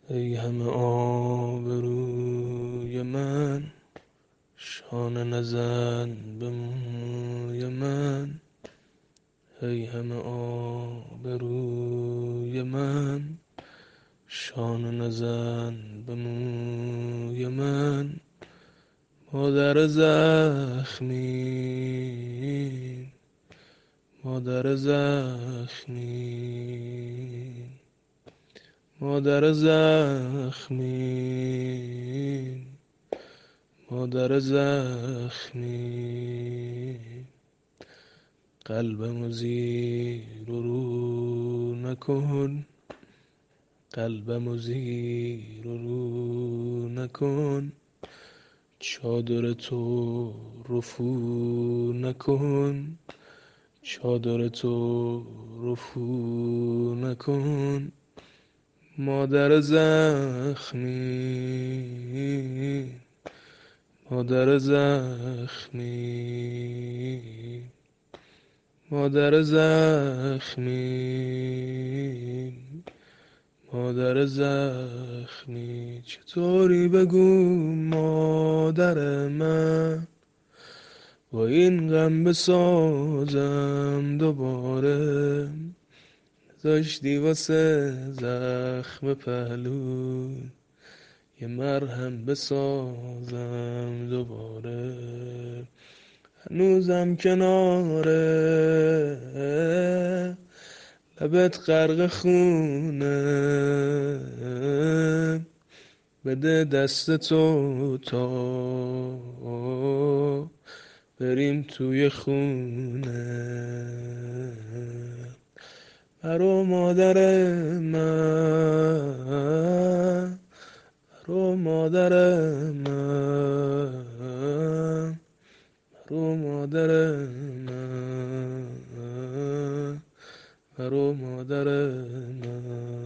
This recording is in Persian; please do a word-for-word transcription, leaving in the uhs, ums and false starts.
ای همه آبروی من، شانه نزن به موی من. ای همه آبروی من، شانه نزن به موی من. مادر زخمی، مادر زخمی، مادر زخمی، مادر زخمی. قلبمو زیر و رو نکن، قلبمو زیر و رو نکن. چادر تو رفو نکن، چادر تو رفو نکن. مادر زخمی، مادر زخمی، مادر زخمی، مادر زخمی. چطوری بگو مادر من، با این غم بسازم دوباره. داشتی واسه زخم پهلو یه مرهم بسازم دوباره. هنوزم کناره لبت غرق خونه، بده دست تو تا بریم توی خونه. برو مادر من، برو مادر من، برو مادر من، برو مادر من.